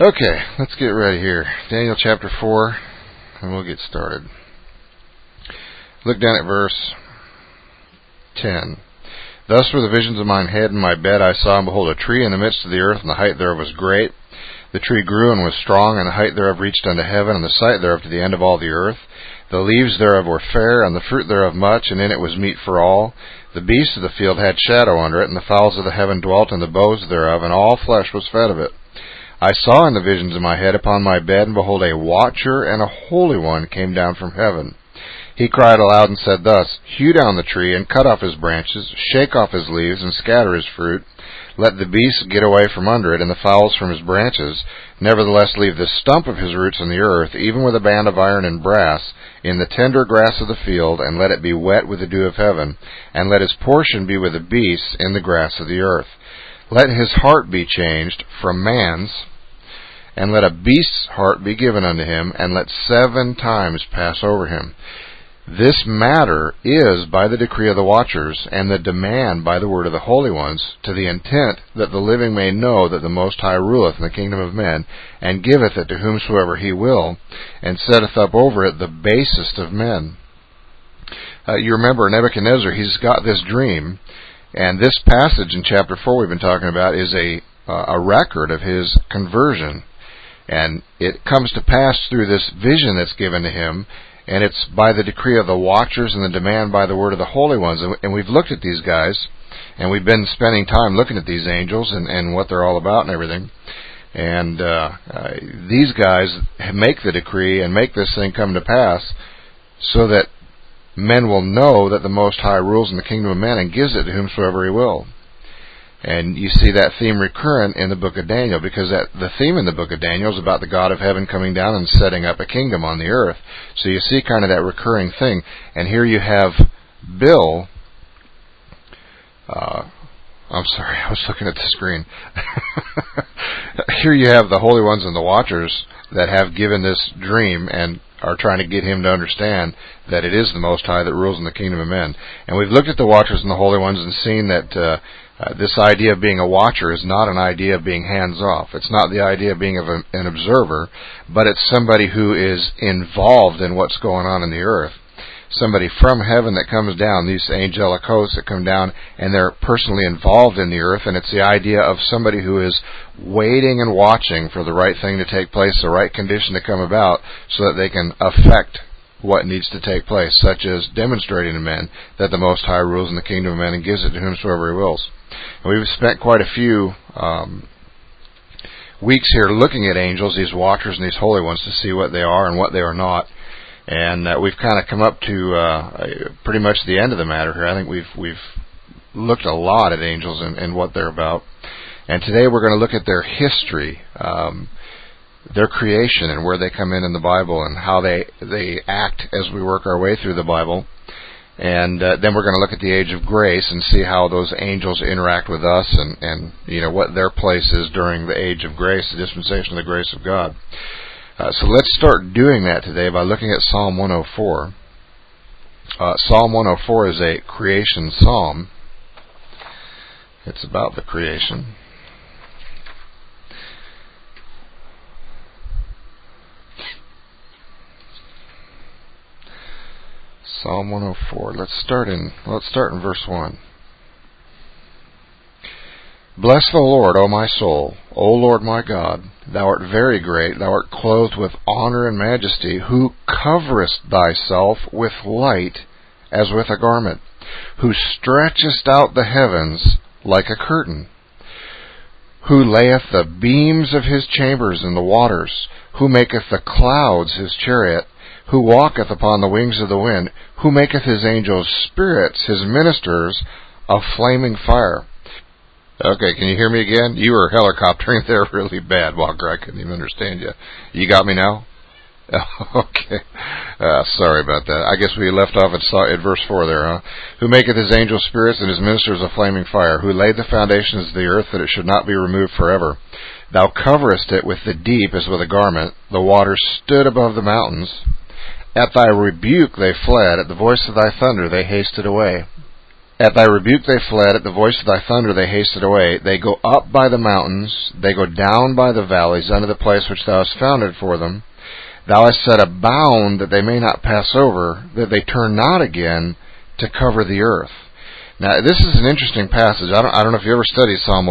Okay, let's get ready here. Daniel chapter 4, and we'll get started. Look down at verse 10. Thus were the visions of mine head in my bed. I saw, and behold, a tree in the midst of the earth, and the height thereof was great. The tree grew and was strong, and the height thereof reached unto heaven, and the sight thereof to the end of all the earth. The leaves thereof were fair, and the fruit thereof much, and in it was meat for all. The beasts of the field had shadow under it, and the fowls of the heaven dwelt in the boughs thereof, and all flesh was fed of it. I saw in the visions of my head upon my bed, and behold, a watcher and a holy one came down from heaven. He cried aloud and said thus, Hew down the tree, and cut off his branches, shake off his leaves, and scatter his fruit. Let the beasts get away from under it, and the fowls from his branches. Nevertheless leave the stump of his roots in the earth, even with a band of iron and brass, in the tender grass of the field, and let it be wet with the dew of heaven, and let his portion be with the beasts in the grass of the earth. Let his heart be changed from man's, and let a beast's heart be given unto him, and let 7 times pass over him. This matter is by the decree of the watchers, and the demand by the word of the holy ones, to the intent that the living may know that the Most High ruleth in the kingdom of men, and giveth it to whomsoever he will, and setteth up over it the basest of men. You remember Nebuchadnezzar, he's got this dream, and this passage in chapter 4 we've been talking about is a record of his conversion. And it comes to pass through this vision that's given to him, and it's by the decree of the watchers and the demand by the word of the holy ones. And we've looked at these guys, and we've been spending time looking at these angels and what they're all about and everything. And these guys make the decree and make this thing come to pass so that men will know that the Most High rules in the kingdom of men and gives it to whomsoever he will. And you see that theme recurrent in the book of Daniel, because the theme in the book of Daniel is about the God of heaven coming down and setting up a kingdom on the earth. So you see kind of that recurring thing. And here you have Bill. I'm sorry, I was looking at the screen. Here you have the holy ones and the watchers that have given this dream and are trying to get him to understand that it is the Most High that rules in the kingdom of men. And we've looked at the watchers and the holy ones and seen that this idea of being a watcher is not an idea of being hands-off. It's not the idea of being an observer, but it's somebody who is involved in what's going on in the earth. Somebody from heaven that comes down, these angelic hosts that come down, and they're personally involved in the earth, and it's the idea of somebody who is waiting and watching for the right thing to take place, the right condition to come about, so that they can affect what needs to take place, such as demonstrating to men that the Most High rules in the kingdom of men and gives it to whomsoever he wills. And we've spent quite a few weeks here looking at angels, these watchers and these holy ones, to see what they are and what they are not. And we've kind of come up to pretty much the end of the matter here. I think we've looked a lot at angels and what they're about. And today we're going to look at their history, their creation, and where they come in the Bible, and how they act as we work our way through the Bible. And then we're going to look at the age of grace and see how those angels interact with us, and you know what their place is during the age of grace, the dispensation of the grace of God. So let's start doing that today by looking at Psalm 104. Psalm 104 is a creation psalm. It's about the creation. Psalm 104. Let's start in verse 1. Bless the Lord, O my soul, O Lord my God. Thou art very great, thou art clothed with honor and majesty, who coverest thyself with light as with a garment, who stretchest out the heavens like a curtain, who layeth the beams of his chambers in the waters, who maketh the clouds his chariot, who walketh upon the wings of the wind, who maketh his angels spirits, his ministers a flaming fire. Okay, can you hear me again? You were helicoptering there really bad, Walker. I couldn't even understand you. You got me now? Okay. Sorry about that. I guess we left off at verse 4 there, huh? Who maketh his angels spirits and his ministers a flaming fire, who laid the foundations of the earth that it should not be removed forever. Thou coverest it with the deep as with a garment. The waters stood above the mountains. At thy rebuke they fled. At the voice of thy thunder they hasted away. At thy rebuke they fled, at the voice of thy thunder they hasted away. They go up by the mountains, they go down by the valleys, unto the place which thou hast founded for them. Thou hast set a bound that they may not pass over, that they turn not again to cover the earth. Now, this is an interesting passage. I don't know if you ever studied Psalm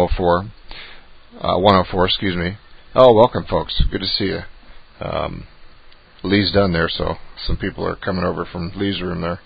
104, excuse me. Oh, welcome, folks. Good to see you. Lee's done there, so some people are coming over from Lee's room there.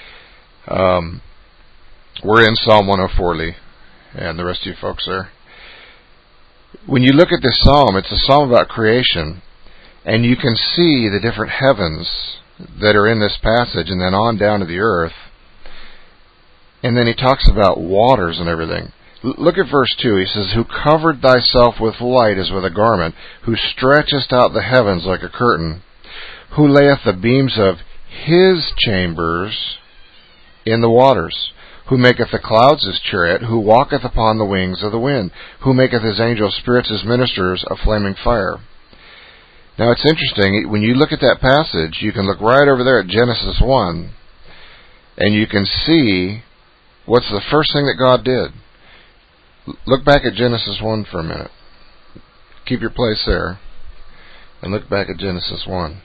We're in Psalm 104, Lee, and the rest of you folks there. When you look at this psalm, it's a psalm about creation, and you can see the different heavens that are in this passage, and then on down to the earth. And then he talks about waters and everything. Look at verse 2. He says, Who covered thyself with light as with a garment, who stretchest out the heavens like a curtain, who layeth the beams of his chambers in the waters, who maketh the clouds his chariot, who walketh upon the wings of the wind, who maketh his angels spirits his ministers of flaming fire. Now it's interesting, when you look at that passage, you can look right over there at Genesis 1, and you can see what's the first thing that God did. Look back at Genesis 1 for a minute. Keep your place there, and look back at Genesis 1.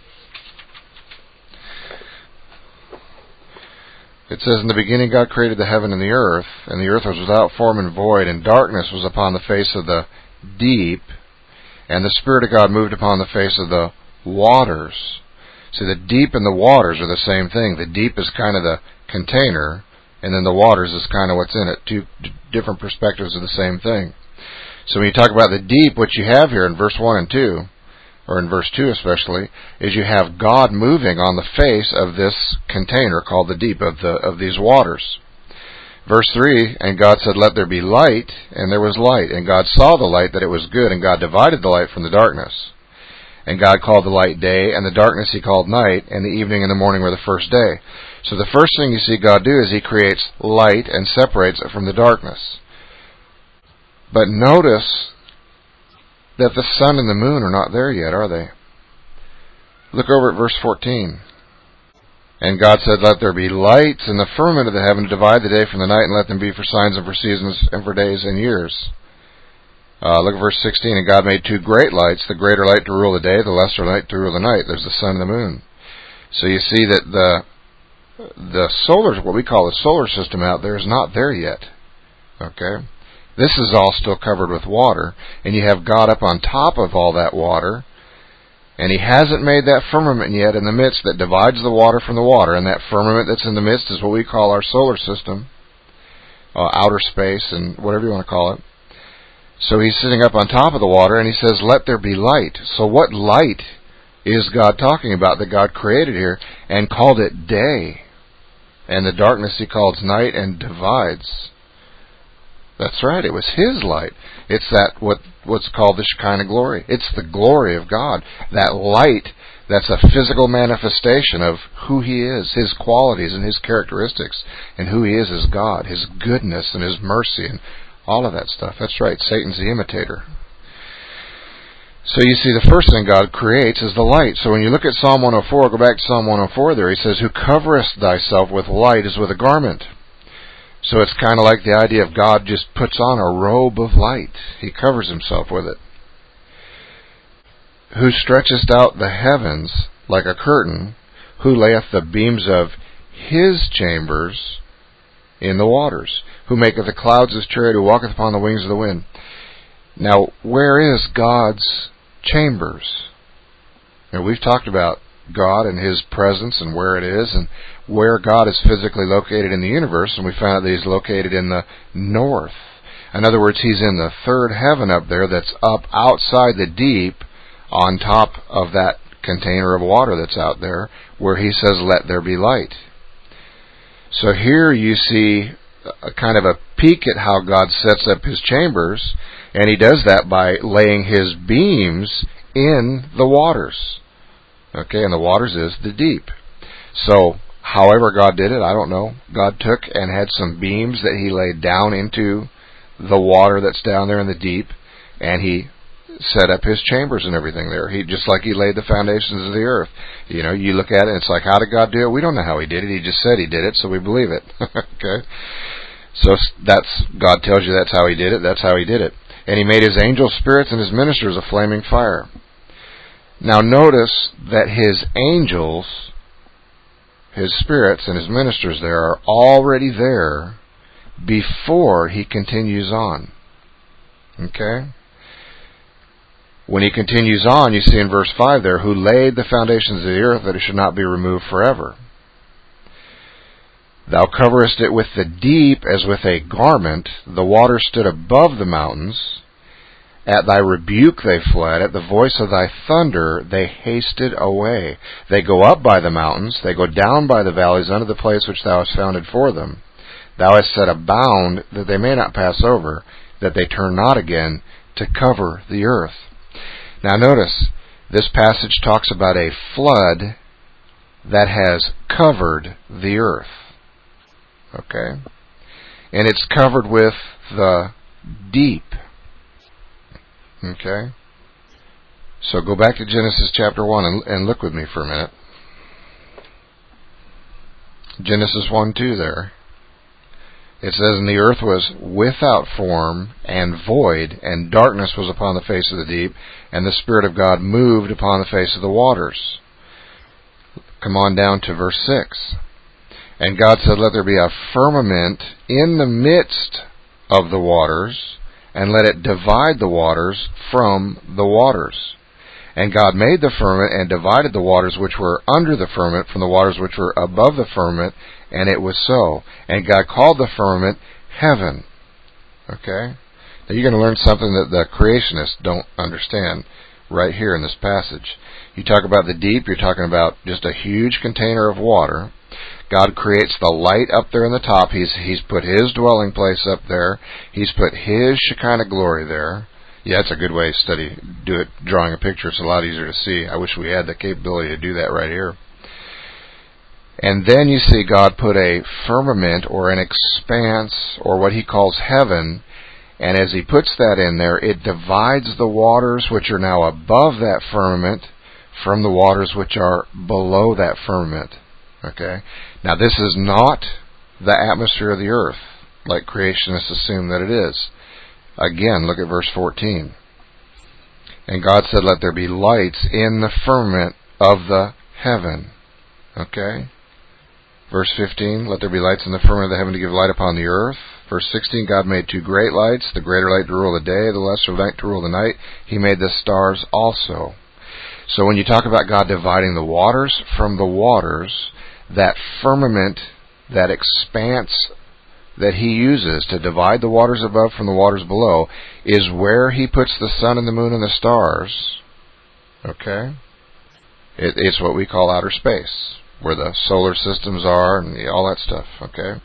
It says, In the beginning God created the heaven and the earth was without form and void, and darkness was upon the face of the deep, and the Spirit of God moved upon the face of the waters. See, the deep and the waters are the same thing. The deep is kind of the container, and then the waters is kind of what's in it. Two different perspectives of the same thing. So when you talk about the deep, what you have here in verse 1 and 2, or in verse 2 especially, is you have God moving on the face of this container called the deep, of these waters. Verse 3, And God said, Let there be light, and there was light. And God saw the light, that it was good, and God divided the light from the darkness. And God called the light day, and the darkness he called night, and the evening and the morning were the first day. So the first thing you see God do is he creates light and separates it from the darkness. But notice that the sun and the moon are not there yet, are they? Look over at verse 14. And God said, Let there be lights in the firmament of the heaven to divide the day from the night, and let them be for signs and for seasons and for days and years. Look at verse 16. And God made two great lights, the greater light to rule the day, the lesser light to rule the night. There's the sun and the moon. So you see that the solar, what we call the solar system out there, is not there yet. Okay? This is all still covered with water, and you have God up on top of all that water, and he hasn't made that firmament yet in the midst that divides the water from the water, and that firmament that's in the midst is what we call our solar system, outer space, and whatever you want to call it. So he's sitting up on top of the water, and he says, Let there be light. So what light is God talking about that God created here and called it day? And the darkness he calls night and divides. That's right, it was his light. It's that what's called the Shekinah glory. It's the glory of God. That light, that's a physical manifestation of who he is, his qualities and his characteristics, and who he is as God, his goodness and his mercy and all of that stuff. That's right, Satan's the imitator. So you see, the first thing God creates is the light. So when you look at Psalm 104, go back to Psalm 104 there, he says, Who coverest thyself with light as with a garment. So it's kind of like the idea of God just puts on a robe of light. He covers himself with it. Who stretchest out the heavens like a curtain, who layeth the beams of his chambers in the waters, who maketh the clouds his chariot, who walketh upon the wings of the wind. Now, where is God's chambers? Now, we've talked about God and his presence and where it is and where God is physically located in the universe, and we found out that he's located in the north. In other words, he's in the third heaven up there that's up outside the deep on top of that container of water that's out there where he says, Let there be light. So here you see a kind of a peek at how God sets up his chambers, and he does that by laying his beams in the waters. Okay, and the waters is the deep. So, however God did it, I don't know. God took and had some beams that he laid down into the water that's down there in the deep, and he set up his chambers and everything there. He just like he laid the foundations of the earth. You know, you look at it and it's like, how did God do it? We don't know how he did it. He just said he did it, so we believe it. Okay? So that's, God tells you that's how he did it. That's how he did it. And he made his angel spirits and his ministers a flaming fire. Now notice that his angels, his spirits and his ministers there are already there before he continues on. Okay? When he continues on, you see in verse 5 there, who laid the foundations of the earth that it should not be removed forever. Thou coverest it with the deep as with a garment. The waters stood above the mountains. At thy rebuke they fled. At the voice of thy thunder they hasted away. They go up by the mountains. They go down by the valleys unto the place which thou hast founded for them. Thou hast set a bound that they may not pass over, that they turn not again to cover the earth. Now notice, this passage talks about a flood that has covered the earth. Okay? And it's covered with the deep. Okay? So go back to Genesis chapter 1 and look with me for a minute. Genesis 1:2 there. It says, and the earth was without form and void, and darkness was upon the face of the deep, and the Spirit of God moved upon the face of the waters. Come on down to verse 6. And God said, let there be a firmament in the midst of the waters, and let it divide the waters from the waters. And God made the firmament and divided the waters which were under the firmament from the waters which were above the firmament, and it was so. And God called the firmament heaven. Okay? Now you're going to learn something that the creationists don't understand right here in this passage. You talk about the deep, you're talking about just a huge container of water. God creates the light up there in the top. He's put his dwelling place up there. He's put his Shekinah glory there. Yeah, it's a good way to do it, drawing a picture. It's a lot easier to see. I wish we had the capability to do that right here. And then you see God put a firmament or an expanse or what he calls heaven. And as he puts that in there, it divides the waters which are now above that firmament from the waters which are below that firmament. Okay? Now this is not the atmosphere of the earth, like creationists assume that it is. Again, look at verse 14. And God said, let there be lights in the firmament of the heaven. Okay? Verse 15, let there be lights in the firmament of the heaven to give light upon the earth. Verse 16, God made two great lights, the greater light to rule the day, the lesser light to rule the night. He made the stars also. So when you talk about God dividing the waters from the waters, that firmament, that expanse that he uses to divide the waters above from the waters below, is where he puts the sun and the moon and the stars. Okay? It's what we call outer space, where the solar systems are and all that stuff. Okay?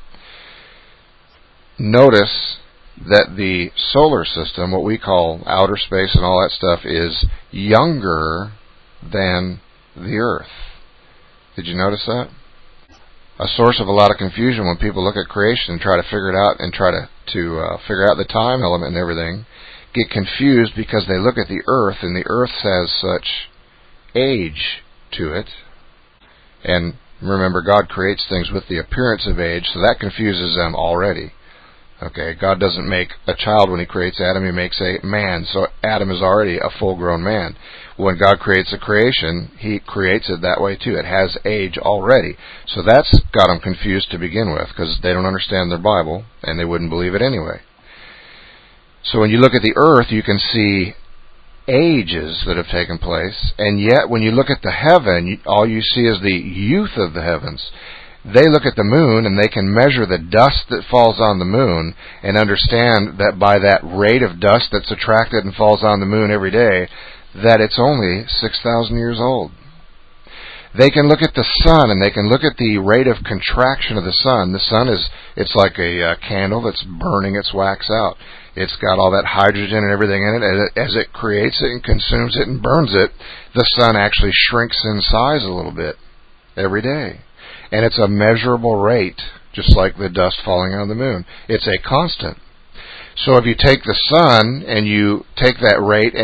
Notice that the solar system, what we call outer space and all that stuff, is younger than the earth. Did you notice that? A source of a lot of confusion when people look at creation and try to figure it out and try to figure out the time element and everything, get confused because they look at the earth and the earth has such age to it. And remember, God creates things with the appearance of age, so that confuses them already. Okay, God doesn't make a child when he creates Adam, he makes a man. So Adam is already a full-grown man. When God creates a creation, he creates it that way too. It has age already. So that's got them confused to begin with, because they don't understand their Bible, and they wouldn't believe it anyway. So when you look at the earth, you can see ages that have taken place, and yet when you look at the heaven, all you see is the youth of the heavens. They look at the moon and they can measure the dust that falls on the moon and understand that by that rate of dust that's attracted and falls on the moon every day, that it's only 6,000 years old. They can look at the sun and they can look at the rate of contraction of the sun. The sun it's like a candle that's burning its wax out. It's got all that hydrogen and everything in it. As it creates it and consumes it and burns it, the sun actually shrinks in size a little bit every day. And it's a measurable rate, just like the dust falling on the moon. It's a constant. So if you take the sun and you take that rate and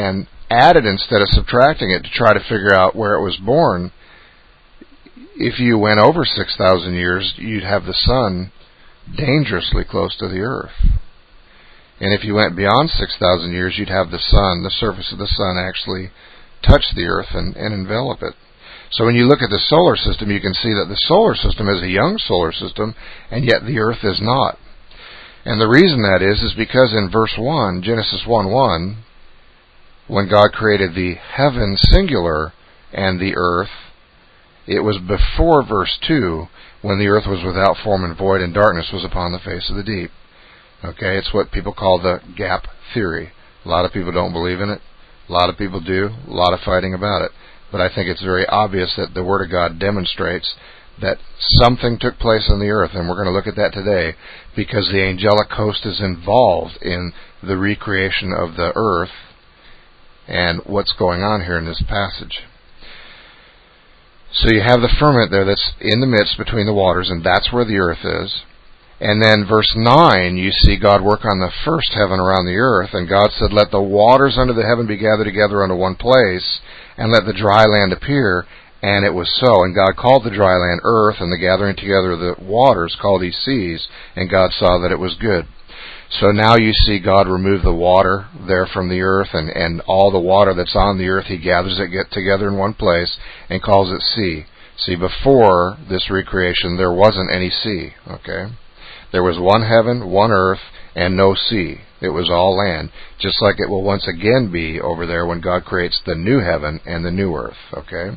added instead of subtracting it to try to figure out where it was born, if you went over 6,000 years, you'd have the sun dangerously close to the earth. And if you went beyond 6,000 years, you'd have the sun, the surface of the sun, actually touch the earth and envelop it. So when you look at the solar system, you can see that the solar system is a young solar system, and yet the earth is not. And the reason that is because in verse 1, Genesis 1:1, when God created the heaven singular and the earth, it was before verse 2, when the earth was without form and void and darkness was upon the face of the deep. Okay, it's what people call the gap theory. A lot of people don't believe in it. A lot of people do. A lot of fighting about it. But I think it's very obvious that the Word of God demonstrates that something took place on the earth, and we're going to look at that today, because the angelic host is involved in the recreation of the earth and what's going on here in this passage. So you have the firmament there that's in the midst between the waters, and that's where the earth is. And then verse 9, you see God work on the first heaven around the earth, and God said, "Let the waters under the heaven be gathered together unto one place, and let the dry land appear." And it was so. And God called the dry land earth, and the gathering together of the waters called he seas, and God saw that it was good. So now you see God remove the water there from the earth, and all the water that's on the earth, he gathers it together in one place and calls it sea. See, before this recreation, there wasn't any sea, okay? There was one heaven, one earth, and no sea. It was all land, just like it will once again be over there when God creates the new heaven and the new earth, okay?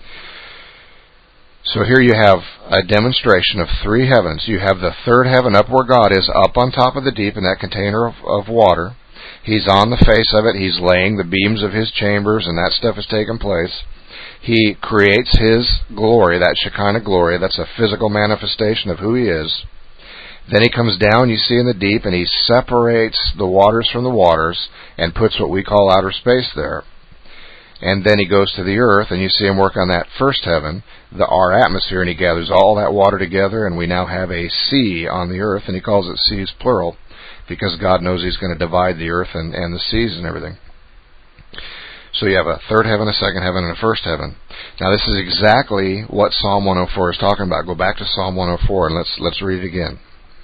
So here you have a demonstration of three heavens. You have the third heaven up where God is, up on top of the deep in that container of water. He's on the face of it. He's laying the beams of his chambers, and that stuff is taking place. He creates his glory, that Shekinah glory. That's a physical manifestation of who he is. Then he comes down, you see, in the deep, and he separates the waters from the waters and puts what we call outer space there. And then he goes to the earth, and you see him work on that first heaven, our atmosphere, and he gathers all that water together, and we now have a sea on the earth, and he calls it seas plural, because God knows he's going to divide the earth and the seas and everything. So you have a third heaven, a second heaven, and a first heaven. Now this is exactly what Psalm 104 is talking about. Go back to Psalm 104, and let's read it again.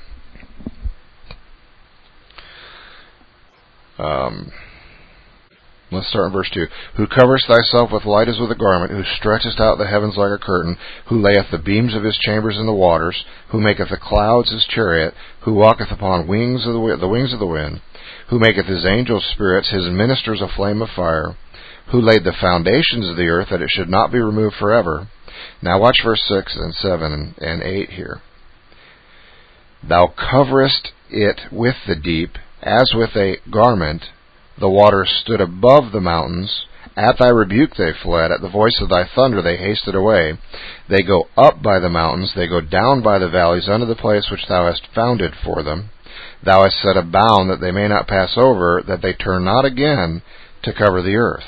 Let's start in verse 2. Who coverest thyself with light as with a garment, who stretchest out the heavens like a curtain, who layeth the beams of his chambers in the waters, who maketh the clouds his chariot, who walketh upon the wings of the wind, who maketh his angels spirits, his ministers a flame of fire, who laid the foundations of the earth, that it should not be removed forever. Now watch verse 6 and 7 and 8 here. Thou coverest it with the deep, as with a garment. The waters stood above the mountains. At thy rebuke they fled. At the voice of thy thunder they hasted away. They go up by the mountains. They go down by the valleys unto the place which thou hast founded for them. Thou hast set a bound that they may not pass over, that they turn not again to cover the earth.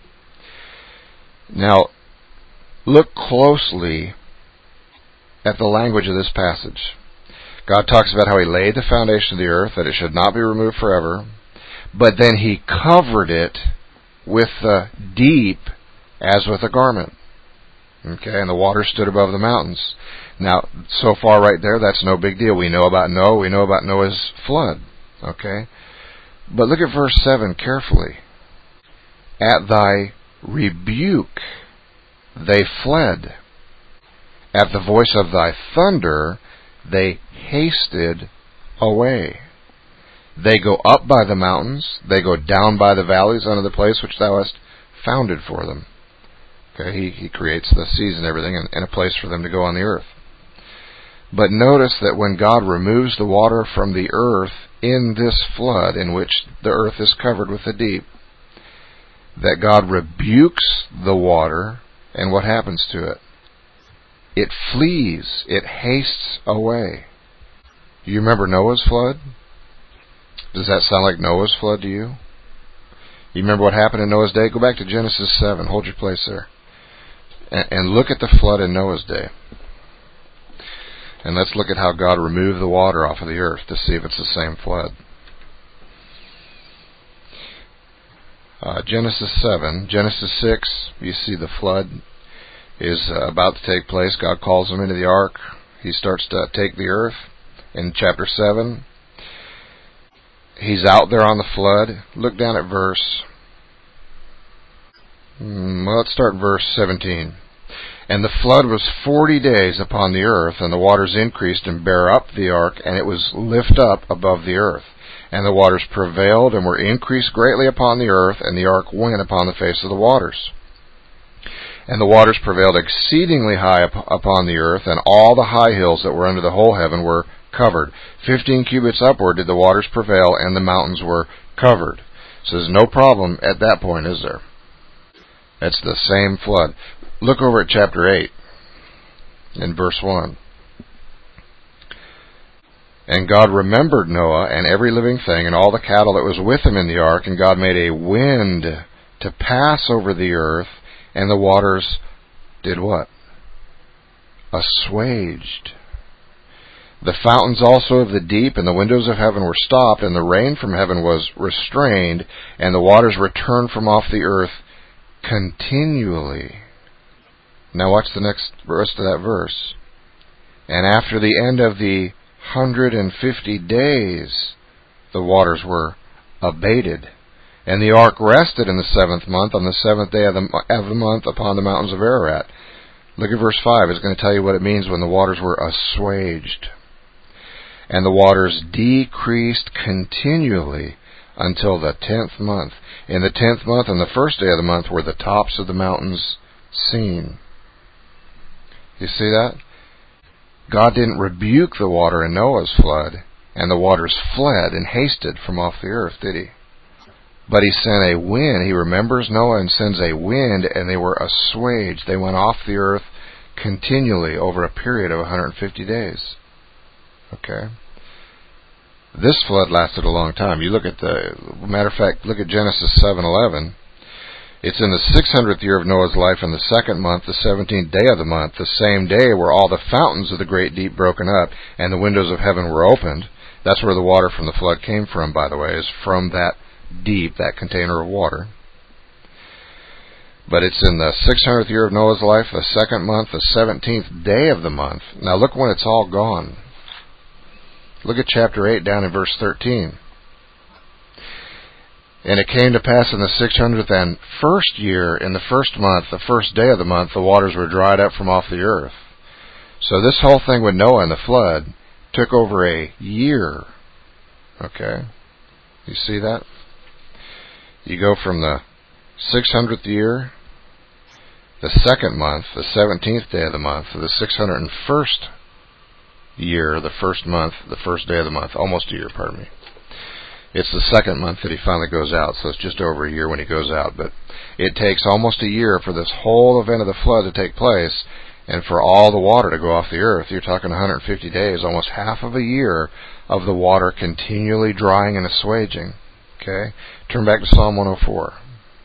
Now, look closely at the language of this passage. God talks about how he laid the foundation of the earth, that it should not be removed forever. But then he covered it with the deep as with a garment. Okay, and the water stood above the mountains. Now, so far right there, that's no big deal. We know about Noah. We know about Noah's flood. Okay? But look at verse 7 carefully. At thy rebuke they fled. At the voice of thy thunder they hasted away. They go up by the mountains, they go down by the valleys unto the place which thou hast founded for them. Okay, he creates the seas and everything, and a place for them to go on the earth. But notice that when God removes the water from the earth in this flood, in which the earth is covered with the deep, that God rebukes the water, and what happens to it? It flees, it hastes away. You remember Noah's flood? Does that sound like Noah's flood to you? You remember what happened in Noah's day? Go back to Genesis 7. Hold your place there. And look at the flood in Noah's day. And let's look at how God removed the water off of the earth to see if it's the same flood. Genesis 7. Genesis 6, you see the flood is about to take place. God calls him into the ark. He starts to take the earth. In chapter 7, he's out there on the flood. Look down at verse... let's start verse 17. And the flood was 40 days upon the earth, and the waters increased and bare up the ark, and it was lift up above the earth. And the waters prevailed and were increased greatly upon the earth, and the ark went upon the face of the waters. And the waters prevailed exceedingly high upon the earth, and all the high hills that were under the whole heaven were covered. 15 cubits upward did the waters prevail, and the mountains were covered. So there's no problem at that point, is there? That's the same flood. Look over at chapter 8, in verse 1. And God remembered Noah and every living thing and all the cattle that was with him in the ark, and God made a wind to pass over the earth, and the waters did what? Assuaged. The fountains also of the deep and the windows of heaven were stopped, and the rain from heaven was restrained, and the waters returned from off the earth continually. Now watch the rest of that verse. And after the end of the 150 days, the waters were abated. And the ark rested in the 7th month, on the 7th day of the month, upon the mountains of Ararat. Look at verse 5. It's going to tell you what it means when the waters were assuaged. And the waters decreased continually until the 10th month. In the 10th month, on the first day of the month, were the tops of the mountains seen. You see that? God didn't rebuke the water in Noah's flood, and the waters fled and hasted from off the earth, did he? But he sent a wind. He remembers Noah and sends a wind, and they were assuaged. They went off the earth continually over a period of 150 days. Okay? This flood lasted a long time. You look at matter of fact, look at Genesis 7:11. It's in the 600th year of Noah's life, in the 2nd month, the 17th day of the month, the same day were all the fountains of the great deep broken up, and the windows of heaven were opened. That's where the water from the flood came from, by the way, is from that deep, that container of water. But it's in the 600th year of Noah's life, the 2nd month, the 17th day of the month. Now look when it's all gone. Look at chapter 8 down in verse 13. And it came to pass in the 601st year, in the 1st month, the 1st day of the month, the waters were dried up from off the earth. So this whole thing with Noah and the flood took over a year. Okay? You see that? You go from the 600th year, the 2nd month, the 17th day of the month, to the 601st year, the 1st month, the 1st day of the month. Almost a year, pardon me. It's the 2nd month that he finally goes out, so it's just over a year when he goes out. But it takes almost a year for this whole event of the flood to take place, and for all the water to go off the earth. You're talking 150 days, almost half of a year of the water continually drying and assuaging. Okay? Turn back to Psalm 104.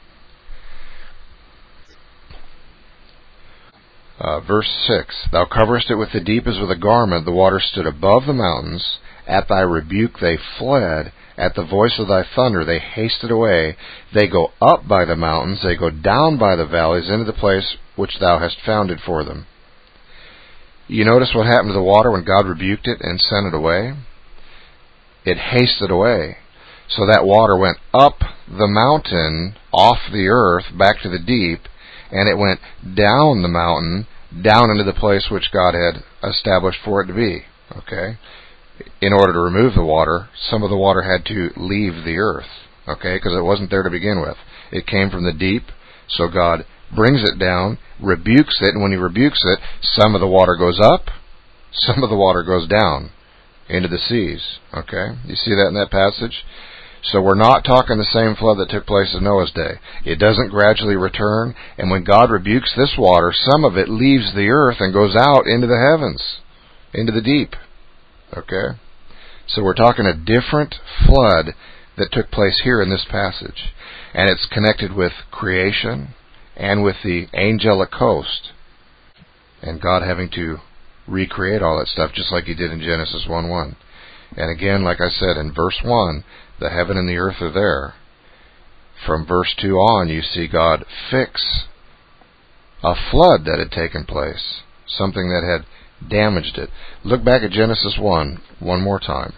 Verse 6, Thou coverest it with the deep as with a garment, the waters stood above the mountains. At thy rebuke they fled, at the voice of thy thunder they hasted away. They go up by the mountains, they go down by the valleys, into the place which thou hast founded for them. You notice what happened to the water when God rebuked it and sent it away? It hasted away. So that water went up the mountain, off the earth, back to the deep, and it went down the mountain, down into the place which God had established for it to be. Okay? In order to remove the water, some of the water had to leave the earth. Okay? Because it wasn't there to begin with. It came from the deep, so God brings it down, rebukes it, and when he rebukes it, some of the water goes up, some of the water goes down into the seas. Okay? You see that in that passage? So we're not talking the same flood that took place in Noah's day. It doesn't gradually return, and when God rebukes this water, some of it leaves the earth and goes out into the heavens, into the deep. Okay? So we're talking a different flood that took place here in this passage. And it's connected with creation and with the angelic host. And God having to recreate all that stuff just like he did in Genesis 1:1. And again, like I said, in verse 1, the heaven and the earth are there. from verse 2 on, you see God fix a flood that had taken place, something that had damaged it. Look back at Genesis 1 one more time.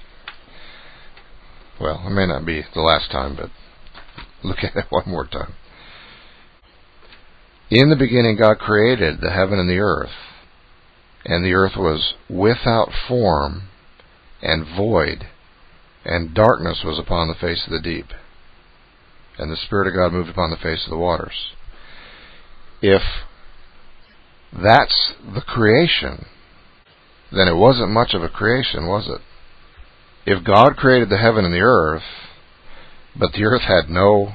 Well, it may not be the last time, but look at it one more time. In the beginning, God created the heaven and the earth was without form and void, and darkness was upon the face of the deep, and the Spirit of God moved upon the face of the waters. If that's the creation, then it wasn't much of a creation, was it? If God created the heaven and the earth, but the earth had no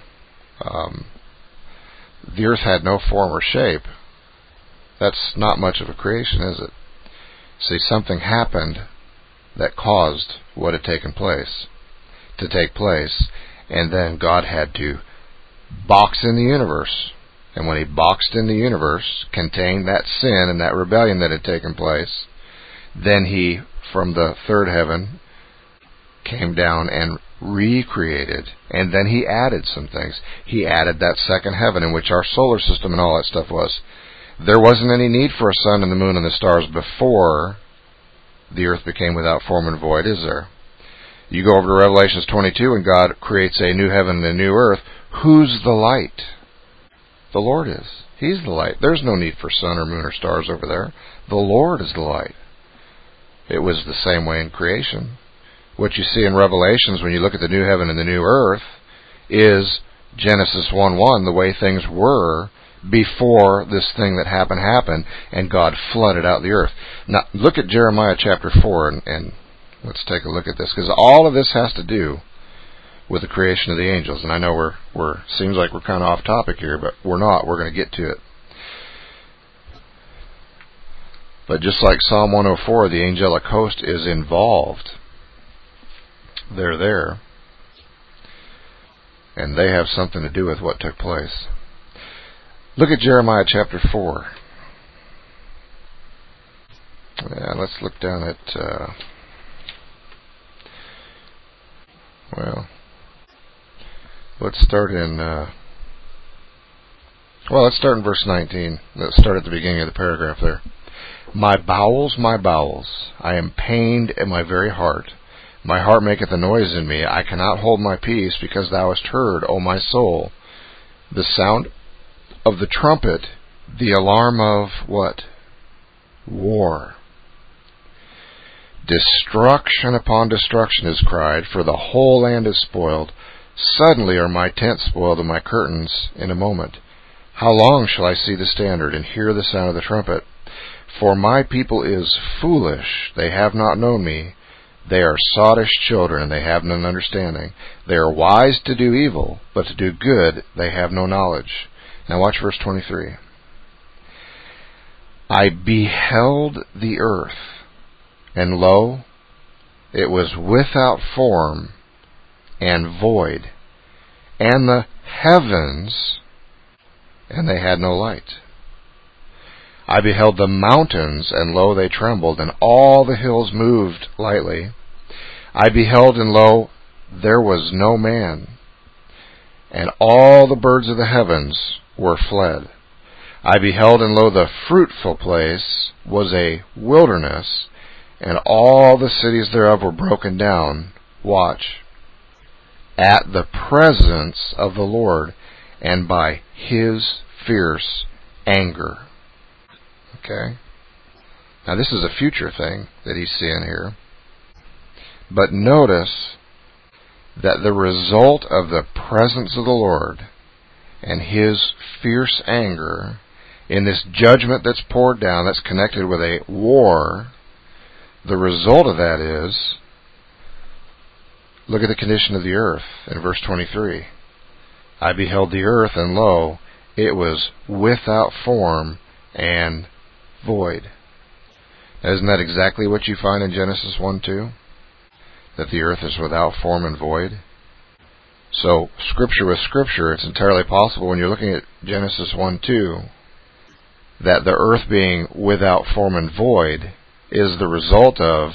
form or shape, that's not much of a creation, is it? See, something happened that caused what had taken place to take place, and then God had to box in the universe. And when He boxed in the universe, contained that sin and that rebellion that had taken place, then He, from the third heaven, came down and recreated, and then He added some things. He added that second heaven in which our solar system and all that stuff was. There wasn't any need for a sun and the moon and the stars before the earth became without form and void, is there? You go over to Revelations 22 and God creates a new heaven and a new earth. Who's the light? The Lord is. He's the light. There's no need for sun or moon or stars over there. The Lord is the light. It was the same way in creation. What you see in Revelations when you look at the new heaven and the new earth is Genesis 1:1, the way things were before this thing that happened, and God flooded out the earth. Now, look at Jeremiah chapter 4, and let's take a look at this, because all of this has to do with the creation of the angels. And I know seems like we're kind of off topic here, but we're not. We're going to get to it. But just like Psalm 104, the angelic host is involved. They're there, and they have something to do with what took place. Look at Jeremiah chapter 4. Let's look down at, let's start in verse 19. Let's start at the beginning of the paragraph there. My bowels, I am pained in my very heart. My heart maketh a noise in me. I cannot hold my peace, because thou hast heard, O my soul, the sound of the trumpet, the alarm of what? War. Destruction upon destruction is cried, for the whole land is spoiled. Suddenly are my tents spoiled, and my curtains in a moment. How long shall I see the standard, and hear the sound of the trumpet? For my people is foolish, they have not known me. They are sottish children, and they have none understanding. They are wise to do evil, but to do good they have no knowledge. Now watch verse 23. I beheld the earth, and lo, it was without form and void, and the heavens, and they had no light. I beheld the mountains, and lo, they trembled, and all the hills moved lightly. I beheld, and lo, there was no man, and all the birds of the heavens were fled. I beheld, and lo, the fruitful place was a wilderness, and all the cities thereof were broken down. Watch. At the presence of the Lord, and by His fierce anger. Okay? Now this is a future thing that he's seeing here. But notice that the result of the presence of the Lord and His fierce anger in this judgment that's poured down, that's connected with a war, the result of that is, look at the condition of the earth in verse 23. I beheld the earth, and lo, it was without form and void. Now, isn't that exactly what you find in Genesis 1:2? That the earth is without form and void? So, Scripture with Scripture, it's entirely possible when you're looking at Genesis 1:2 that the earth being without form and void is the result of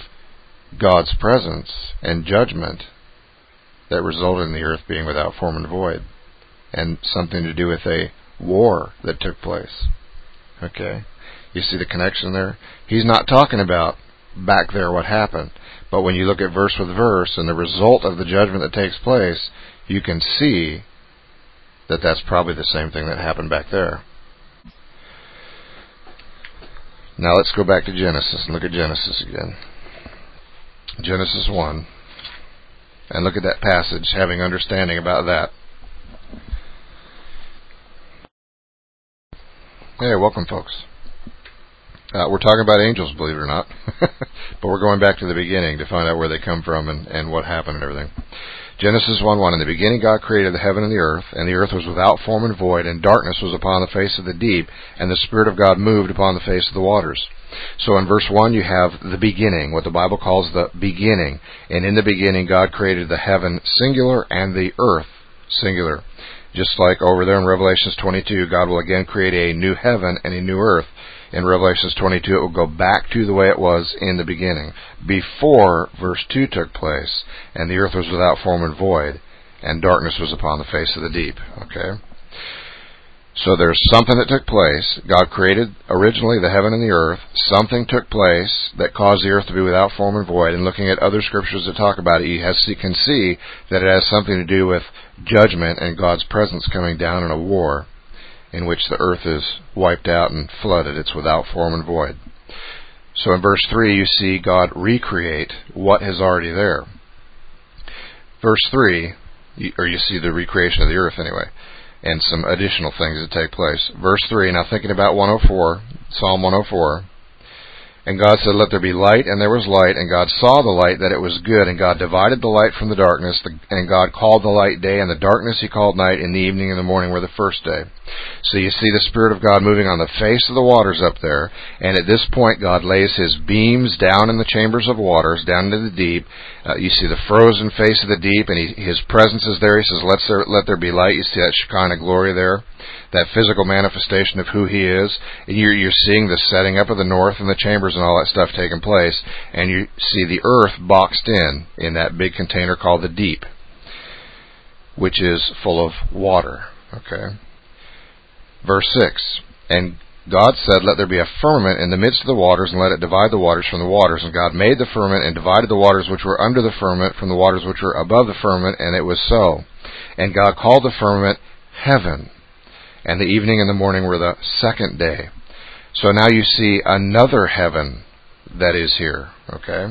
God's presence and judgment that resulted in the earth being without form and void. and something to do with a war that took place. Okay? You see the connection there? He's not talking about back there what happened. But when you look at verse with verse and the result of the judgment that takes place, you can see that that's probably the same thing that happened back there. Now let's go back to Genesis and look at Genesis again. Genesis 1. And look at that passage, having understanding about that. Hey, welcome folks. We're talking about angels, believe it or not. But we're going back to the beginning to find out where they come from and what happened and everything. Genesis 1:1. In the beginning God created the heaven and the earth was without form and void, and darkness was upon the face of the deep, and the Spirit of God moved upon the face of the waters. So in verse 1 you have the beginning, what the Bible calls the beginning. And in the beginning God created the heaven, singular, and the earth, singular. Just like over there in Revelations 22, God will again create a new heaven and a new earth. In Revelations 22, it will go back to the way it was in the beginning, before verse 2 took place, and the earth was without form and void, and darkness was upon the face of the deep. Okay? So there's something that took place. God created originally the heaven and the earth. Something took place that caused the earth to be without form and void. And looking at other scriptures that talk about it, you can see that it has something to do with judgment and God's presence coming down in a war in which the earth is wiped out and flooded. It's without form and void. So in verse 3, you see God recreate what is already there. Verse 3, or you see the recreation of the earth anyway, and some additional things that take place. Verse 3, now thinking about 104, Psalm 104, and God said, let there be light, and there was light, and God saw the light that it was good, and God divided the light from the darkness, and God called the light day, and the darkness he called night, and the evening and the morning were the first day. So you see the Spirit of God moving on the face of the waters up there, and at this point God lays his beams down in the chambers of waters, down into the deep. You see the frozen face of the deep, and his presence is there. He says, let there be light. You see that Shekinah glory there, that physical manifestation of who he is. And you're seeing the setting up of the north and the chambers and all that stuff taking place, and you see the earth boxed in that big container called the deep, which is full of water. Okay. Verse 6, and God said, let there be a firmament in the midst of the waters, and let it divide the waters from the waters. And God made the firmament and divided the waters which were under the firmament from the waters which were above the firmament, and it was so. And God called the firmament heaven, and the evening and the morning were the second day. So now you see another heaven that is here. Okay.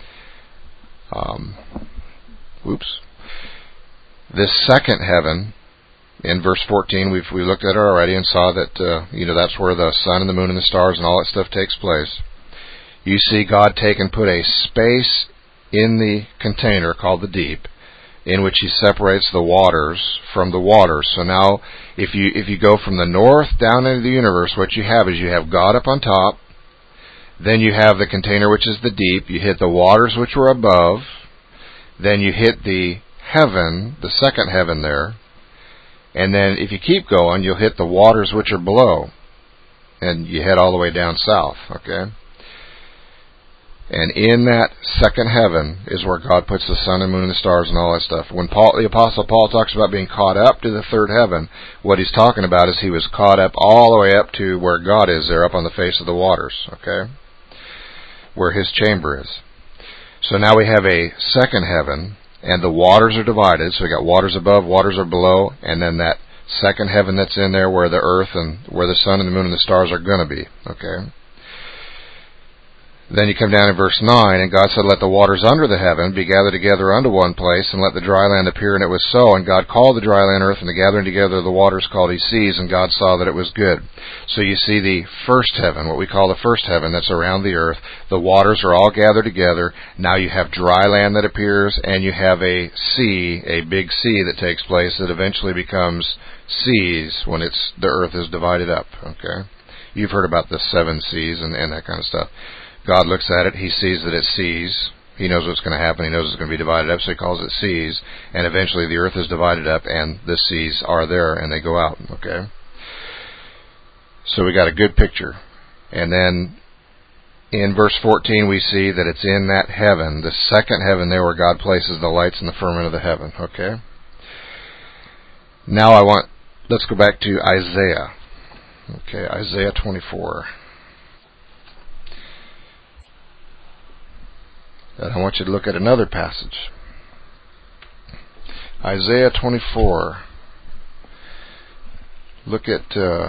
This second heaven, in verse 14, we looked at it already and saw that that's where the sun and the moon and the stars and all that stuff takes place. You see God take and put a space in the container called the deep, in which he separates the waters from the waters. So now, if you go from the north down into the universe, what you have is you have God up on top, then you have the container which is the deep, you hit the waters which were above, then you hit the heaven, the second heaven there, and then if you keep going, you'll hit the waters which are below, and you head all the way down south, okay? And in that second heaven is where God puts the sun and moon and the stars and all that stuff. When the Apostle Paul talks about being caught up to the third heaven, what he's talking about is he was caught up all the way up to where God is there, up on the face of the waters, okay? Where his chamber is. So now we have a second heaven, and the waters are divided. So we got waters above, waters are below, and then that second heaven that's in there where the earth and where the sun and the moon and the stars are going to be, okay? Then you come down in verse 9, and God said, let the waters under the heaven be gathered together unto one place, and let the dry land appear, and it was so. And God called the dry land earth, and the gathering together of the waters called he seas, and God saw that it was good. So you see the first heaven, what we call the first heaven, that's around the earth. The waters are all gathered together. Now you have dry land that appears, and you have a sea, a big sea that takes place that eventually becomes seas when the earth is divided up. Okay, you've heard about the 7 seas and that kind of stuff. God looks at it, he sees that it sees, he knows what's going to happen, he knows it's going to be divided up, so he calls it seas, and eventually the earth is divided up, and the seas are there, and they go out, okay? So we got a good picture. And then in verse 14 we see that it's in that heaven, the second heaven there where God places the lights in the firmament of the heaven, okay? Now let's go back to Isaiah. Okay, Isaiah 24. And I want you to look at another passage. Isaiah 24. Look at,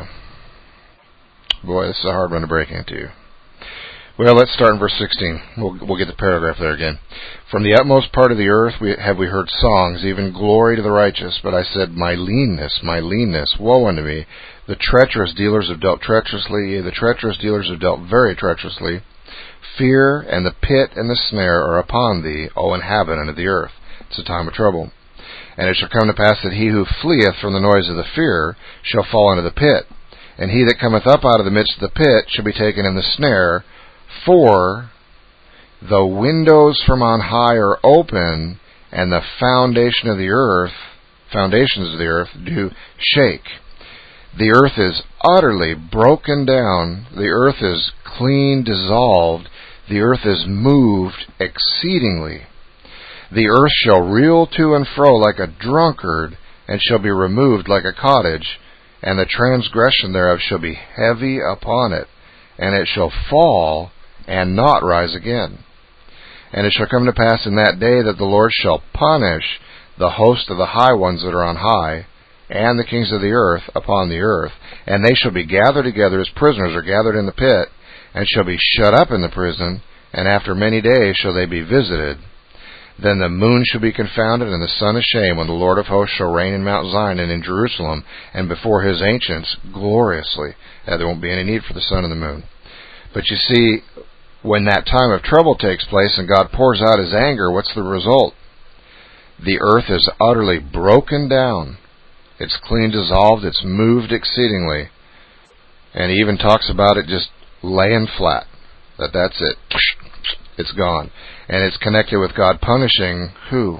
boy, this is a hard one to break into. Well, let's start in verse 16. We'll get the paragraph there again. From the utmost part of the earth have we heard songs, even glory to the righteous. But I said, my leanness, woe unto me. The treacherous dealers have dealt treacherously, the treacherous dealers have dealt very treacherously. Fear and the pit and the snare are upon thee, O inhabitant of the earth. It's a time of trouble. And it shall come to pass that he who fleeth from the noise of the fear shall fall into the pit. And he that cometh up out of the midst of the pit shall be taken in the snare. For the windows from on high are open, and the foundations of the earth do shake. The earth is utterly broken down. The earth is clean dissolved. The earth is moved exceedingly. The earth shall reel to and fro like a drunkard, and shall be removed like a cottage, and the transgression thereof shall be heavy upon it, and it shall fall and not rise again. And it shall come to pass in that day that the Lord shall punish the host of the high ones that are on high, and the kings of the earth upon the earth, and they shall be gathered together as prisoners are gathered in the pit, and shall be shut up in the prison, and after many days shall they be visited. Then the moon shall be confounded, and the sun ashamed, when the Lord of hosts shall reign in Mount Zion and in Jerusalem, and before his ancients gloriously. There won't be any need for the sun and the moon. But you see, when that time of trouble takes place and God pours out his anger, what's the result? The earth is utterly broken down. It's clean dissolved. It's moved exceedingly. And he even talks about it just laying flat. That's it. It's gone. And it's connected with God punishing who?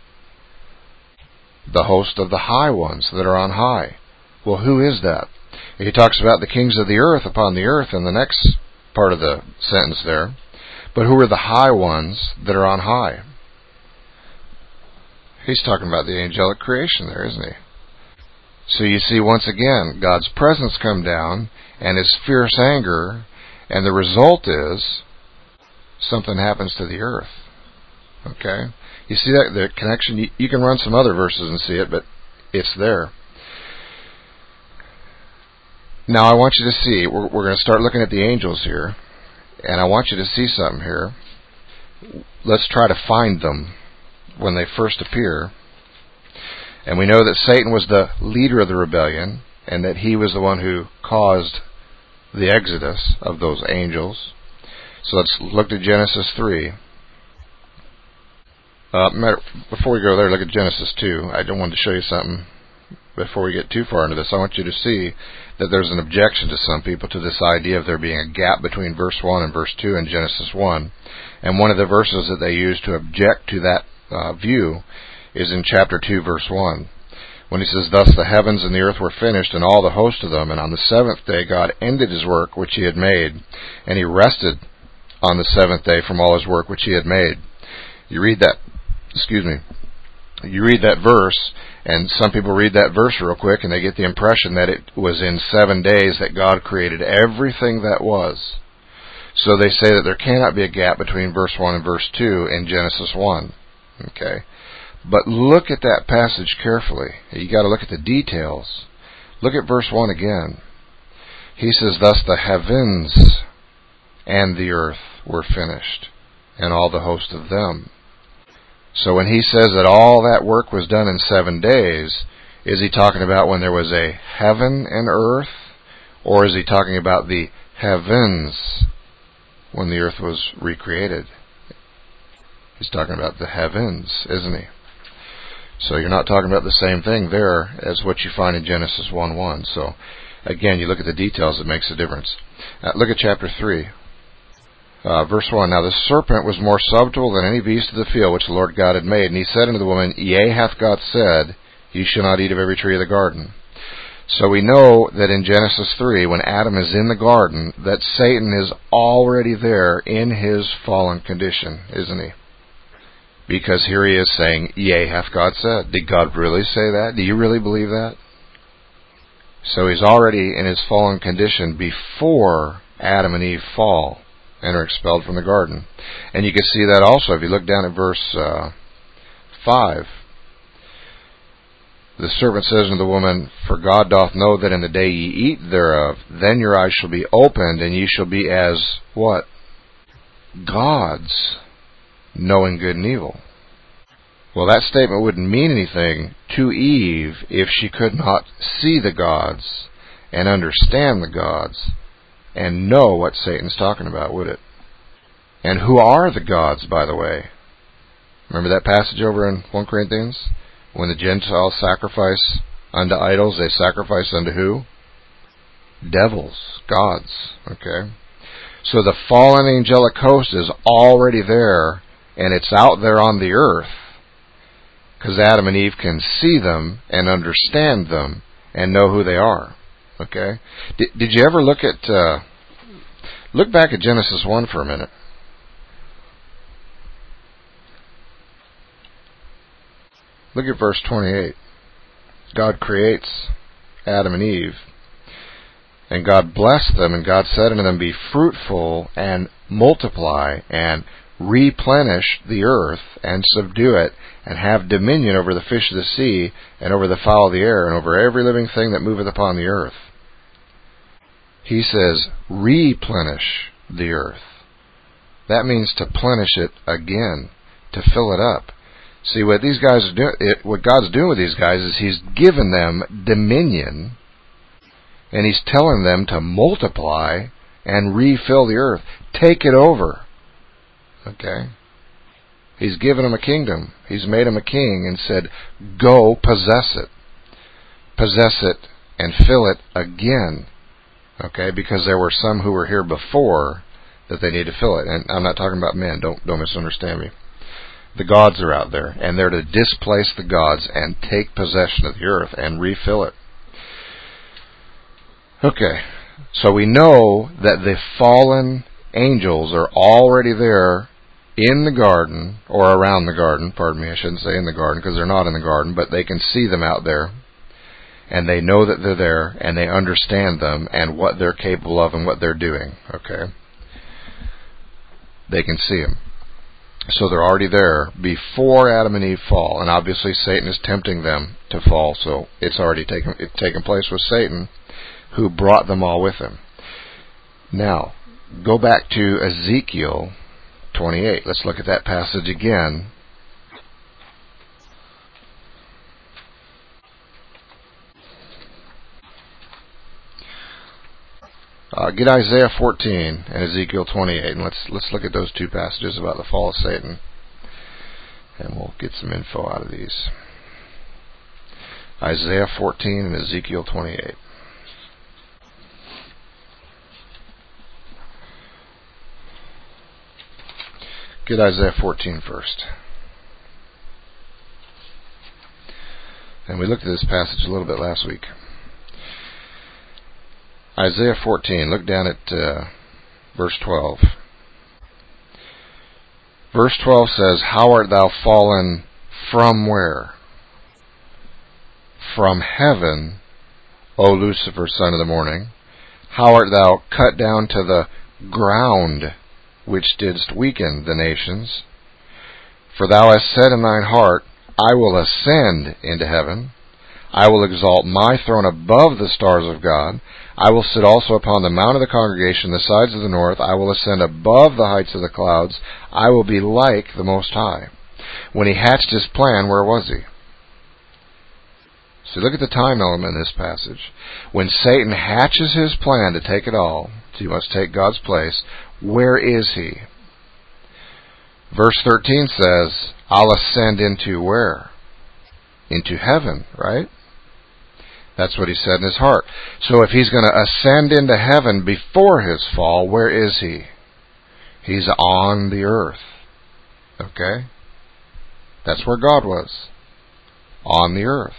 The host of the high ones that are on high. Well, who is that? He talks about the kings of the earth upon the earth in the next part of the sentence there. But who are the high ones that are on high? He's talking about the angelic creation there, isn't he? So you see, once again, God's presence come down and his fierce anger, and the result is something happens to the earth. Okay? You see that the connection? You can run some other verses and see it, but it's there. Now I want you to see, we're going to start looking at the angels here, and I want you to see something here. Let's try to find them when they first appear. And we know that Satan was the leader of the rebellion, and that he was the one who caused the exodus of those angels. So let's look at Genesis 3. Before we go there, look at Genesis 2. I don't want to show you something before we get too far into this. I want you to see that there's an objection to some people to this idea of there being a gap between verse 1 and verse 2 in Genesis 1. And one of the verses that they use to object to that view is in chapter 2, verse 1. When he says, Thus the heavens and the earth were finished, and all the host of them, and on the seventh day God ended his work which he had made, and he rested on the seventh day from all his work which he had made. You read that verse, and some people read that verse real quick, and they get the impression that it was in 7 days that God created everything that was. So they say that there cannot be a gap between verse 1 and verse 2 in Genesis 1. Okay? But look at that passage carefully. You got to look at the details. Look at verse 1 again. He says, Thus the heavens and the earth were finished, and all the host of them. So when he says that all that work was done in 7 days, is he talking about when there was a heaven and earth? Or is he talking about the heavens when the earth was recreated? He's talking about the heavens, isn't he? So you're not talking about the same thing there as what you find in Genesis 1:1. So again, you look at the details, it makes a difference. Look at chapter 3. Verse 1, Now the serpent was more subtle than any beast of the field which the Lord God had made. And he said unto the woman, Yea, hath God said, Ye shall not eat of every tree of the garden. So we know that in Genesis 3, when Adam is in the garden, that Satan is already there in his fallen condition, isn't he? Because here he is saying, yea, hath God said. Did God really say that? Do you really believe that? So he's already in his fallen condition before Adam and Eve fall and are expelled from the garden. And you can see that also if you look down at verse 5. The serpent says unto the woman, For God doth know that in the day ye eat thereof, then your eyes shall be opened, and ye shall be as, what? Gods, knowing good and evil. Well, that statement wouldn't mean anything to Eve if she could not see the gods and understand the gods and know what Satan's talking about, would it? And who are the gods, by the way? Remember that passage over in 1 Corinthians? When the Gentiles sacrifice unto idols, they sacrifice unto who? Devils, gods. Okay? So the fallen angelic host is already there, and it's out there on the earth, because Adam and Eve can see them and understand them and know who they are. Okay? Did you ever look back at Genesis 1 for a minute? Look at verse 28. God creates Adam and Eve, and God blessed them, and God said unto them, Be fruitful and multiply and replenish the earth and subdue it, and have dominion over the fish of the sea, and over the fowl of the air, and over every living thing that moveth upon the earth. He says, replenish the earth. That means to plenish it again, to fill it up. See, what these guys are doing, what God's doing with these guys is He's given them dominion, and He's telling them to multiply and refill the earth. Take it over. Okay? He's given them a kingdom. He's made them a king and said, go possess it. Possess it and fill it again. Okay? Because there were some who were here before that they need to fill it. And I'm not talking about men. Don't misunderstand me. The gods are out there, and they're to displace the gods and take possession of the earth and refill it. Okay, so we know that the fallen angels are already there in the garden, or around the garden, pardon me, I shouldn't say in the garden because they're not in the garden, but they can see them out there, and they know that they're there, and they understand them and what they're capable of and what they're doing. Okay, they can see them. So they're already there before Adam and Eve fall. And obviously Satan is tempting them to fall. So it's already taken place with Satan, who brought them all with him. Now, go back to Ezekiel 28. Let's look at that passage again. Get Isaiah 14 and Ezekiel 28, and let's look at those two passages about the fall of Satan, and we'll get some info out of these. Isaiah 14 and Ezekiel 28. Get Isaiah 14 first. And we looked at this passage a little bit last week. Isaiah 14, look down at verse 12. Verse 12 says, How art thou fallen from where? From heaven, O Lucifer, son of the morning. How art thou cut down to the ground, which didst weaken the nations? For thou hast said in thine heart, I will ascend into heaven. I will exalt my throne above the stars of God. I will sit also upon the mount of the congregation, the sides of the north. I will ascend above the heights of the clouds. I will be like the Most High. When he hatched his plan, where was he? So look at the time element in this passage. When Satan hatches his plan to take it all, so he must take God's place, where is he? Verse 13 says, I'll ascend into where? Into heaven, right? That's what he said in his heart. So if he's going to ascend into heaven before his fall, where is he? He's on the earth. Okay? That's where God was. On the earth.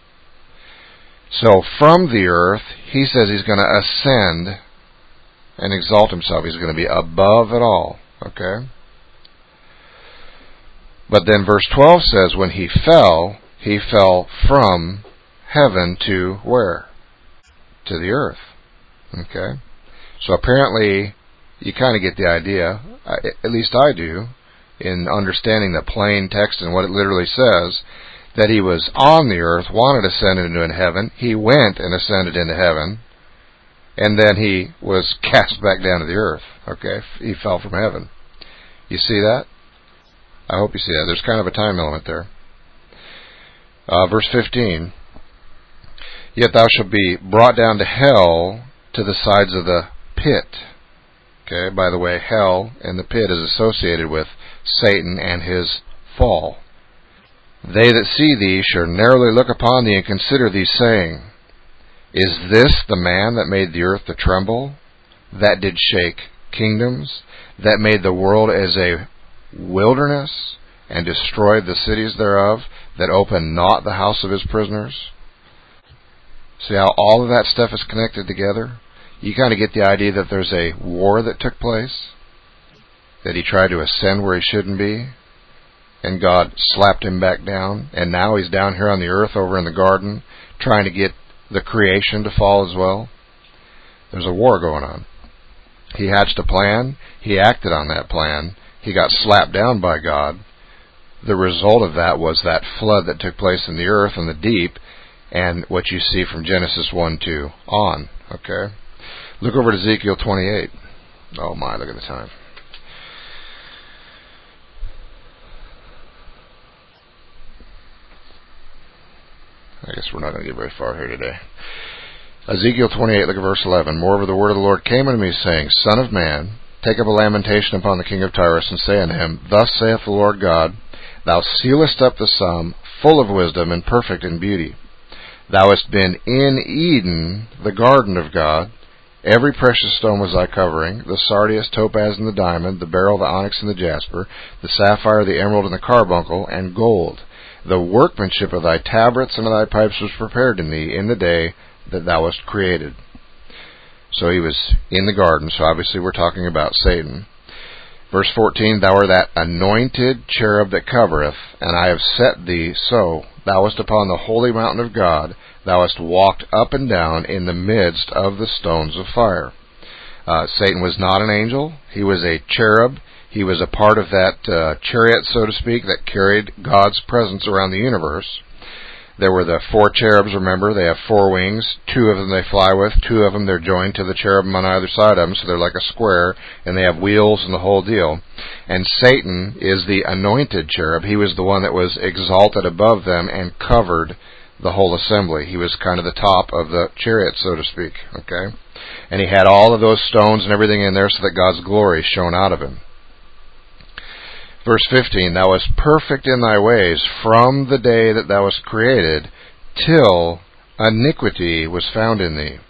So from the earth, he says he's going to ascend and exalt himself. He's going to be above it all. Okay? But then verse 12 says when he fell from heaven to where? To the earth. Okay? So apparently, you kind of get the idea, at least I do, in understanding the plain text and what it literally says, that he was on the earth, wanted to ascend into heaven, he went and ascended into heaven, and then he was cast back down to the earth. Okay? He fell from heaven. You see that? I hope you see that. There's kind of a time element there. Verse 15, yet thou shalt be brought down to hell, to the sides of the pit. Okay, by the way, hell and the pit is associated with Satan and his fall. They that see thee shall narrowly look upon thee and consider thee, saying, is this the man that made the earth to tremble, that did shake kingdoms, that made the world as a wilderness, and destroyed the cities thereof, that opened not the house of his prisoners? See how all of that stuff is connected together? You kind of get the idea that there's a war that took place, that he tried to ascend where he shouldn't be, and God slapped him back down, and now he's down here on the earth over in the garden, trying to get the creation to fall as well. There's a war going on. He hatched a plan, he acted on that plan, he got slapped down by God. The result of that was that flood that took place in the earth and the deep, and what you see from Genesis 1-2 on. Okay? Look over to Ezekiel 28. Oh my, look at the time. I guess we're not going to get very far here today. Ezekiel 28, look at verse 11. Moreover, the word of the Lord came unto me, saying, Son of man, take up a lamentation upon the king of Tyrus, and say unto him, Thus saith the Lord God, Thou sealest up the sum, full of wisdom and perfect in beauty. Thou hast been in Eden, the garden of God. Every precious stone was thy covering, the sardius, topaz, and the diamond, the beryl, the onyx, and the jasper, the sapphire, the emerald, and the carbuncle, and gold. The workmanship of thy tabrets and of thy pipes was prepared in thee in the day that thou wast created. So he was in the garden, so obviously we're talking about Satan. Verse 14, Thou art that anointed cherub that covereth, and I have set thee so. Thou wast upon the holy mountain of God. Thou hast walked up and down in the midst of the stones of fire. Satan was not an angel. He was a cherub. He was a part of that chariot, so to speak, that carried God's presence around the universe. There were the 4 cherubs, remember, they have 4 wings. 2 of them they fly with, 2 of them they're joined to the cherubim on either side of them, so they're like a square, and they have wheels and the whole deal. And Satan is the anointed cherub. He was the one that was exalted above them and covered the whole assembly. He was kind of the top of the chariot, so to speak, okay? And he had all of those stones and everything in there so that God's glory shone out of him. Verse 15, Thou wast perfect in thy ways from the day that thou wast created, till iniquity was found in thee.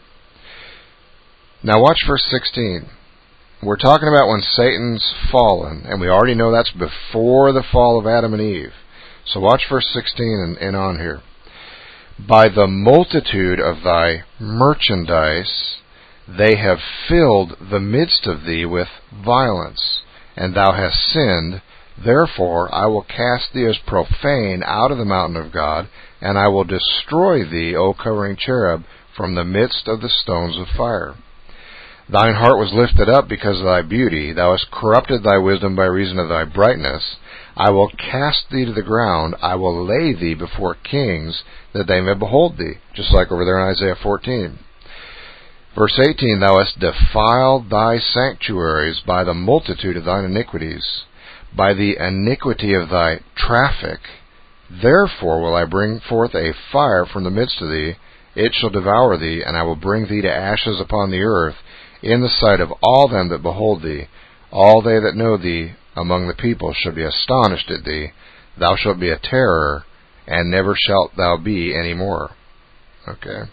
Now watch verse 16. We're talking about when Satan's fallen, and we already know that's before the fall of Adam and Eve. So watch verse 16 and on here. By the multitude of thy merchandise they have filled the midst of thee with violence, and thou hast sinned. Therefore I will cast thee as profane out of the mountain of God, and I will destroy thee, O covering cherub, from the midst of the stones of fire. Thine heart was lifted up because of thy beauty. Thou hast corrupted thy wisdom by reason of thy brightness. I will cast thee to the ground. I will lay thee before kings, that they may behold thee. Just like over there in Isaiah 14. Verse 18, Thou hast defiled thy sanctuaries by the multitude of thine iniquities, by the iniquity of thy traffic. Therefore will I bring forth a fire from the midst of thee. It shall devour thee, and I will bring thee to ashes upon the earth, in the sight of all them that behold thee. All they that know thee among the people shall be astonished at thee. Thou shalt be a terror, and never shalt thou be any more. Okay.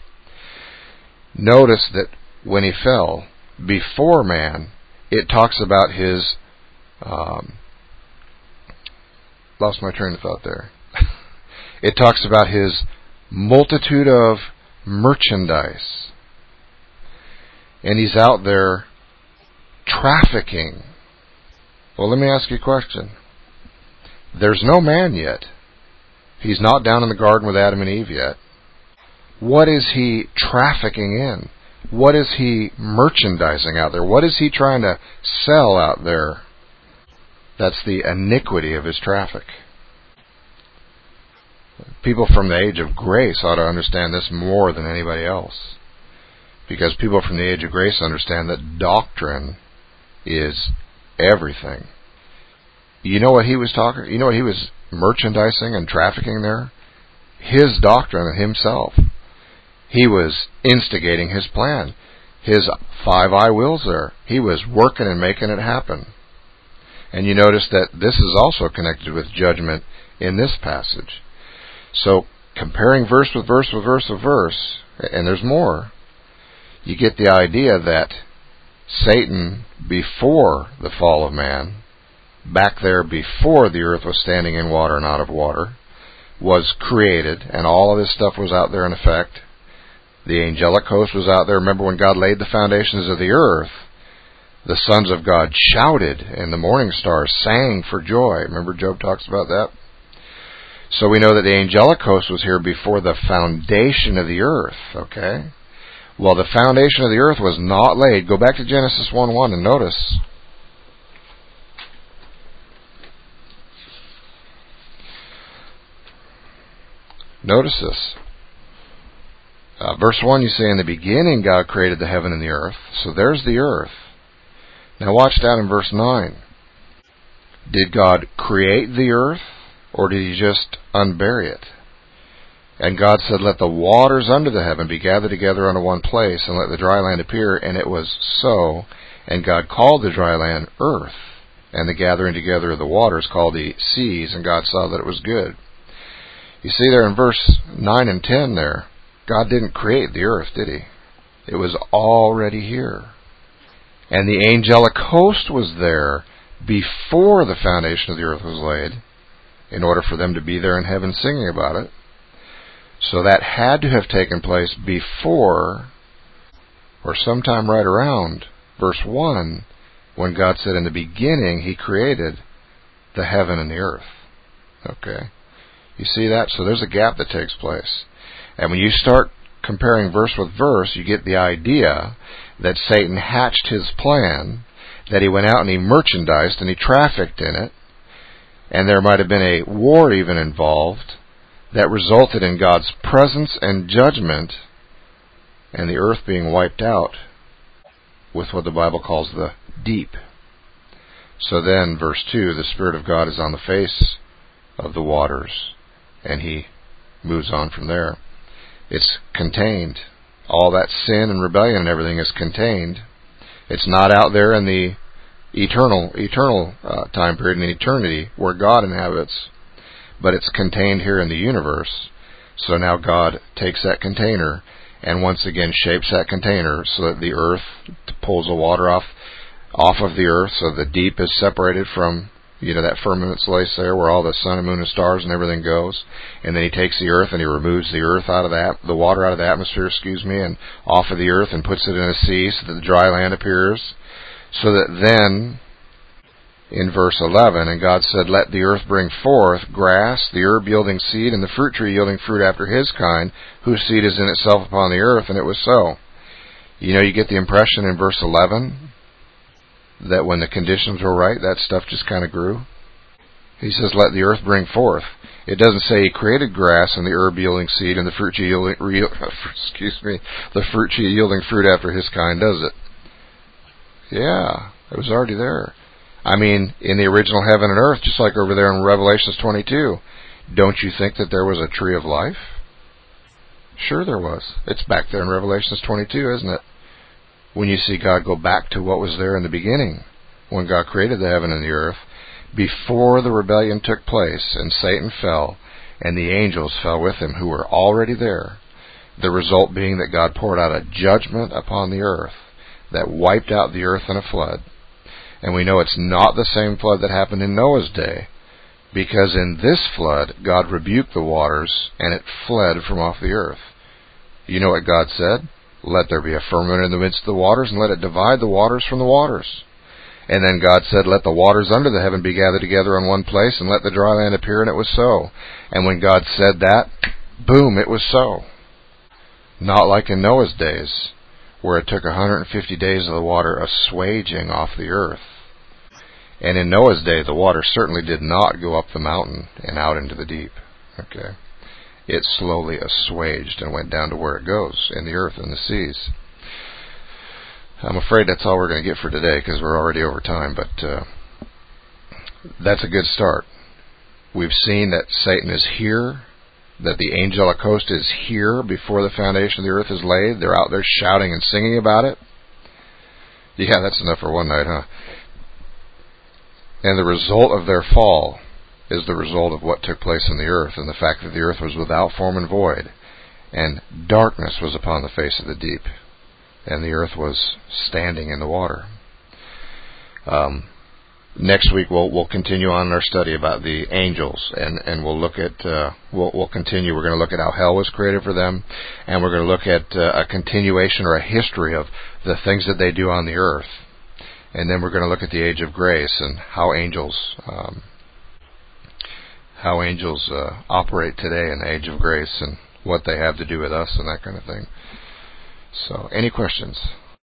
Notice that when he fell, before man, it talks about his... lost my train of thought there. It talks about his multitude of merchandise. And he's out there trafficking. Well, let me ask you a question. There's no man yet. He's not down in the garden with Adam and Eve yet. What is he trafficking in? What is he merchandising out there? What is he trying to sell out there? That's the iniquity of his traffic. People from the age of grace ought to understand this more than anybody else. Because people from the age of grace understand that doctrine is everything. You know what he was talking? You know what he was merchandising and trafficking there? His doctrine himself. He was instigating his plan. His 5 I wills there. He was working and making it happen. And you notice that this is also connected with judgment in this passage. So, comparing verse with verse with verse with verse, and there's more, you get the idea that Satan, before the fall of man, back there before the earth was standing in water and out of water, was created, and all of this stuff was out there in effect. The angelic host was out there. Remember when God laid the foundations of the earth, the sons of God shouted, and the morning stars sang for joy. Remember Job talks about that? So we know that the angelic host was here before the foundation of the earth, okay? Well, the foundation of the earth was not laid. Go back to Genesis 1:1 and notice. Notice this. Verse 1, you say, in the beginning God created the heaven and the earth. So there's the earth. Now watch down in verse 9. Did God create the earth, or did he just unbury it? And God said, let the waters under the heaven be gathered together unto one place, and let the dry land appear. And it was so. And God called the dry land earth, and the gathering together of the waters called the seas, and God saw that it was good. You see there in verse 9 and 10 there, God didn't create the earth, did he? It was already here. And the angelic host was there before the foundation of the earth was laid, in order for them to be there in heaven singing about it. So that had to have taken place before, or sometime right around, verse 1, when God said in the beginning he created the heaven and the earth. Okay? You see that? So there's a gap that takes place. And when you start comparing verse with verse, you get the idea that Satan hatched his plan, that he went out and he merchandised and he trafficked in it, and there might have been a war even involved that resulted in God's presence and judgment and the earth being wiped out with what the Bible calls the deep. So then, verse 2, the Spirit of God is on the face of the waters, and he moves on from there. It's contained. All that sin and rebellion and everything is contained. It's not out there in the eternal time period, in eternity, where God inhabits, but it's contained here in the universe. So now God takes that container and once again shapes that container so that the earth pulls the water off of the earth, so the deep is separated from, that firmament place there where all the sun and moon and stars and everything goes. And then he takes the earth and he removes the earth out of the water out of the atmosphere, and off of the earth and puts it in a sea so that the dry land appears. So that then, in verse 11, and God said, let the earth bring forth grass, the herb yielding seed, and the fruit tree yielding fruit after his kind, whose seed is in itself upon the earth. And it was so. You get the impression in verse 11 that when the conditions were right, that stuff just kind of grew. He says, let the earth bring forth. It doesn't say he created grass and the herb yielding seed and the fruit tree yielding, the fruit tree yielding fruit after his kind, does it? Yeah, it was already there. In the original heaven and earth, just like over there in Revelation 22, don't you think that there was a tree of life? Sure there was. It's back there in Revelation 22, isn't it? When you see God go back to what was there in the beginning, when God created the heaven and the earth, before the rebellion took place and Satan fell and the angels fell with him who were already there, the result being that God poured out a judgment upon the earth that wiped out the earth in a flood. And we know it's not the same flood that happened in Noah's day, because in this flood God rebuked the waters and it fled from off the earth. You know what God said? Let there be a firmament in the midst of the waters, and let it divide the waters from the waters. And then God said, let the waters under the heaven be gathered together in one place, and let the dry land appear, and it was so. And when God said that, boom, it was so. Not like in Noah's days, where it took 150 days of the water assuaging off the earth. And in Noah's day, the water certainly did not go up the mountain and out into the deep. Okay, it slowly assuaged and went down to where it goes, in the earth and the seas. I'm afraid that's all we're going to get for today, because we're already over time, but that's a good start. We've seen that Satan is here, that the angelic host is here before the foundation of the earth is laid. They're out there shouting and singing about it. Yeah, that's enough for one night, huh? And the result of their fall is the result of what took place in the earth, and the fact that the earth was without form and void, and darkness was upon the face of the deep, and the earth was standing in the water. Next week we'll continue on our study about the angels, and we'll look at we'll continue. We're going to look at how hell was created for them, and we're going to look at a continuation or a history of the things that they do on the earth, and then we're going to look at the age of grace and how angels operate today in the age of grace and what they have to do with us and that kind of thing. So, any questions?